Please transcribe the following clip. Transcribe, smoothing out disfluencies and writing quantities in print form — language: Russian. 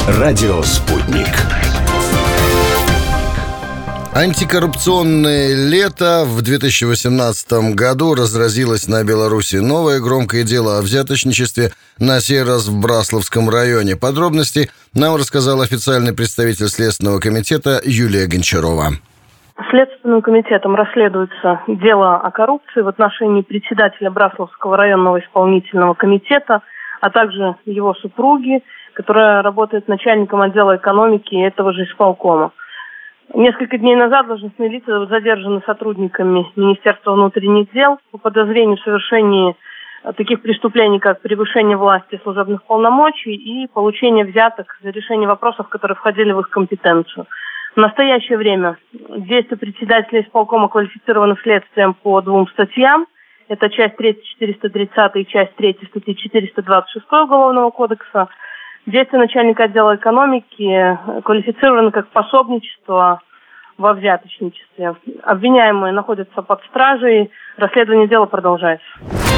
Радио «Спутник». Антикоррупционное лето в 2018 году разразилось на Беларуси новое громкое дело о взяточничестве, на сей раз в Браславском районе. Подробности нам рассказал официальный представитель Следственного комитета Юлия Гончарова. Следственным комитетом расследуется дело о коррупции в отношении председателя Браславского районного исполнительного комитета, а также его супруги, которая работает начальником отдела экономики этого же исполкома. Несколько дней назад должностные лица задержаны сотрудниками Министерства внутренних дел по подозрению в совершении таких преступлений, как превышение власти и служебных полномочий и получение взяток за решение вопросов, которые входили в их компетенцию. В настоящее время действия председателя исполкома квалифицированы следствием по двум статьям. Это часть 3 430 и часть 3 статьи 426 Уголовного кодекса. Действия начальника отдела экономики квалифицированы как пособничество во взяточничестве. Обвиняемые находятся под стражей. Расследование дела продолжается.